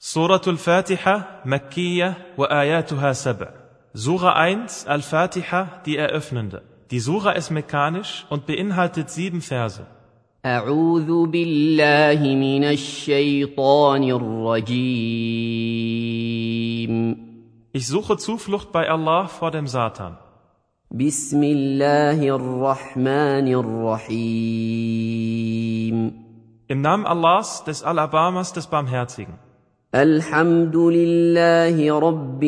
Suratul Fatiha, Makkiyah wa ayatuha sab'. Sura 1, Al-Fatiha, die Eröffnende. Die Sura ist mekanisch und beinhaltet 7 Verse. أعوذ بالله من الشيطان الرجيم. Ich suche Zuflucht bei Allah vor dem Satan. بسم الله الرحمن الرحيم. Im Namen Allahs, des Alabamas, des Barmherzigen. الحمد لله رب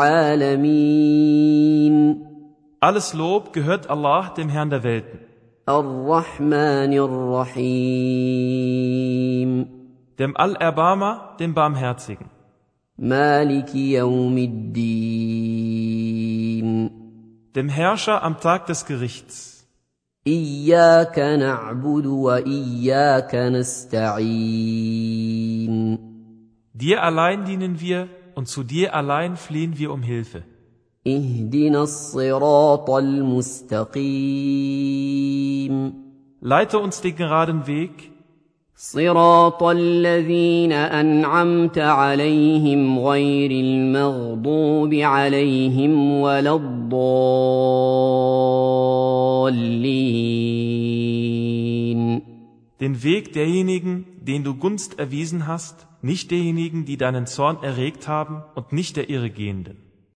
العالمين. Alles Lob gehört Allah, dem Herrn der Welten. الرحمن الرحيم. Dem Allerbarmer, dem Barmherzigen. مالك يوم الدين. Dem Herrscher am Tag des Gerichts. إياك نعبد وإياك نستعين. Dir allein dienen wir und zu dir allein fliehen wir um Hilfe. اهدنا الصراط المستقيم. Leite uns den geraden Weg, صراط الذين أنعمت عليهم غير المغضوب عليهم ولا الضالين. den Weg derjenigen, denen du Gunst erwiesen hast, nicht derjenigen, die deinen Zorn erregt haben und nicht der Irregehenden.